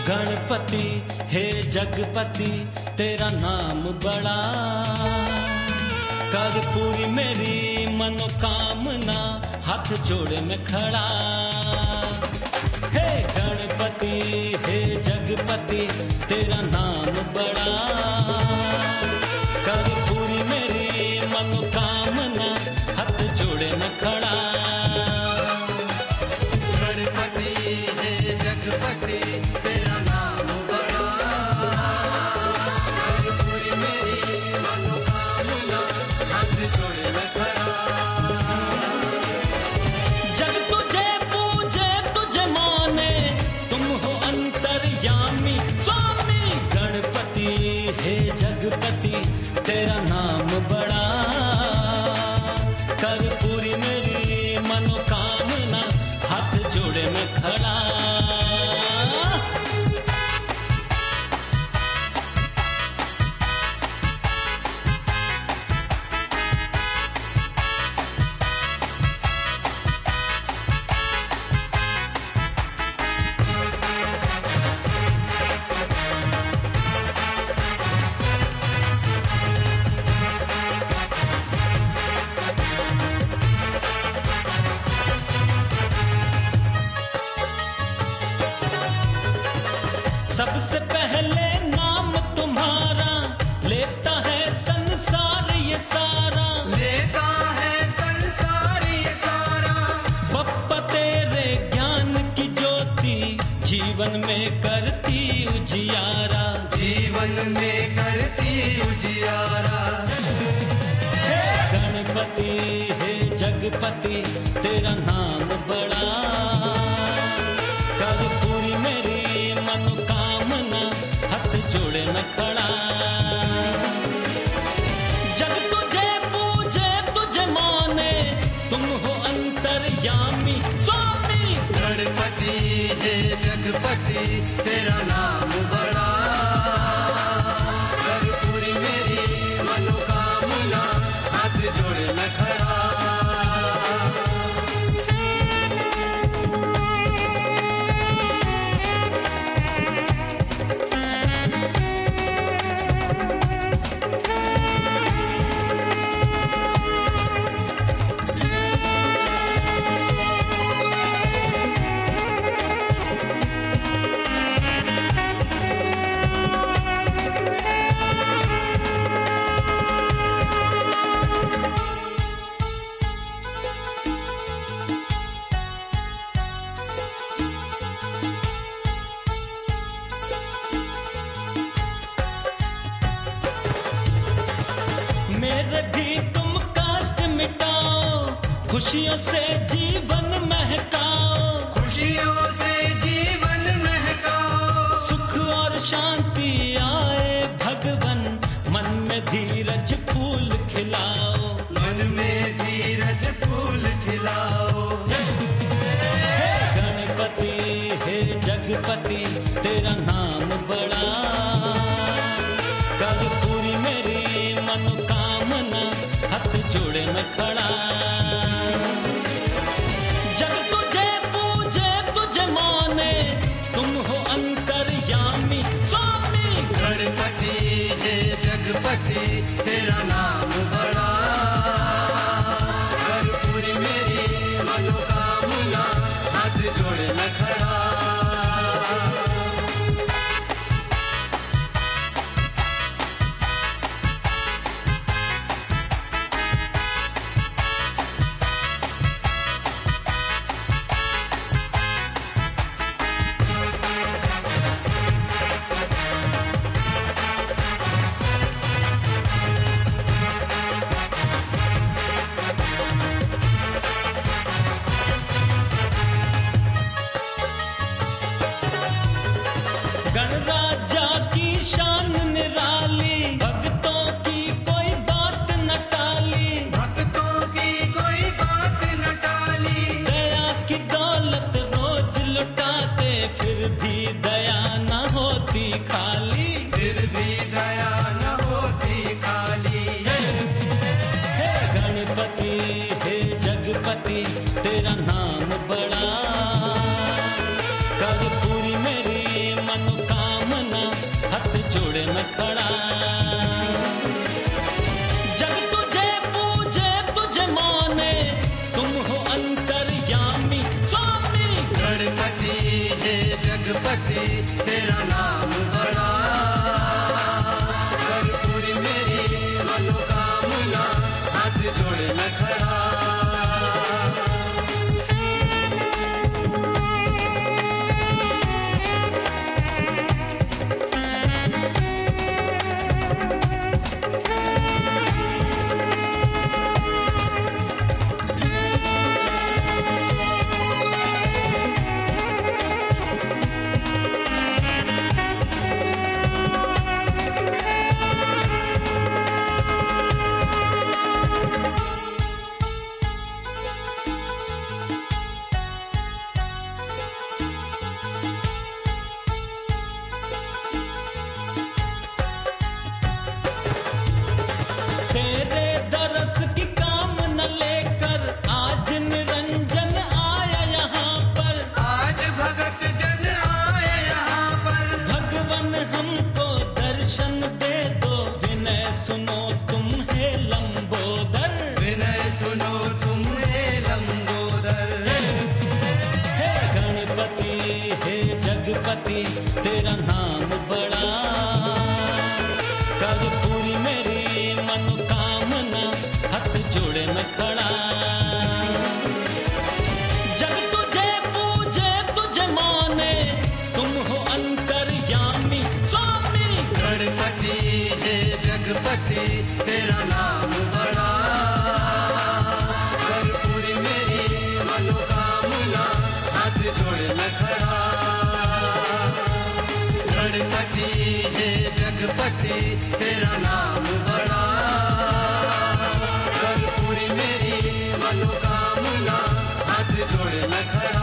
गणपति हे जगपति तेरा नाम बड़ा, कर पूरी मेरी मनोकामना, हाथ जोड़े में खड़ा। हे गणपति हे जगपति तेरा नाम बड़ा, कर पूरी मेरी मनोकामना, हाथ जोड़े में खड़ा। गणपति हे जगपति तेरा नाम बड़ा, कर पूरी मेरी मनोकामना, हाथ जोड़े में खड़ा। जग तुझे पूजे तुझे माने, तुम हो अंतर्यामी स्वामी। गणपति हे जगपति तेरा नाम बड़ा, कर पूरी मेरी मनोकामना, हाथ जोड़े में खड़ा। सबसे पहले नाम तुम्हारा, लेता है संसार ये सारा, लेता है संसार ये सारा। बप्पा तेरे ज्ञान की ज्योति, जीवन में करती उजियारा, जीवन में करती उजियारा। हे गणपति हे जगपति तेरा नाम बड़ा, कर पूरी मेरी मनोकामना, हाथ जोड़े में खड़ा। जग तुझे पूजे तुझे माने, तुम हो अंतर्यामी स्वामी। गणपति हे जगपति तेरा नाम बड़ा, कर पूरी मेरी मनोकामना, हाथ जोड़े में खड़ा। मेरे भी तुम कष्ट मिटाओ, खुशियों से जीवन महकाओ, खुशियों से जीवन महकाओ। सुख और शांति आए भगवन, मन में धीरज फूल खिलाओ, मन में धीरज फूल खिलाओ। हे गणपति हे जगपति तेरा नाम बड़ा, कर पूरी मेरी मनोकामना, हाथ जोड़े में खड़ा। जग तुझे पूजे तुझे माने, तुम हो अंतर्यामी स्वामी। गणपति हे जगपति तेरा नाम बड़ा, कर पूरी मेरी मनोकामना, हाथ जोड़े में खड़ा। गणराजा की शान निराली, भक्तों की कोई बात न टाली, भक्तों की कोई बात न टाली। दया की दौलत रोज लुटाते, फिर भी दया न होती खाली, फिर भी दया न होती खाली। हे गणपति हे जगपति तेरा नाम बड़ा, कर पूरी मेरी मनोकामना, स्वामी। गणपति हे जगपति तेरा नाम बड़ा, कर पूरी मेरी मनोकामना, हाथ जोड़े मैं खड़ा। तेरे दरस की काम न लेकर आज निरंजन आया यहाँ पर। आज भगत जन आए यहाँ पर, भगवन हमको दर्शन दे दो, विनय सुनो तुम है लंबोदर। विनय सुनो तुम हे लंबोदर। हे गणपति हे जगपति तेरा नाम बड़ा, कर पूरी मेरी मनोकामना, हाथ जोड़े मैं खड़ा। जग तुझे पूजे तुझे माने, तुम हो अंतर्यामी स्वामी। गणपति हे जगपति तेरा नाम बड़ा, कर पूरी मेरी मनोकामना, हाथ जोड़े मैं खड़ा। गणपति हे जगपति तेरा नाम बड़ा, कर पूरी मेरी मनोकामना, हाथ जोड़े मैं खड़ा।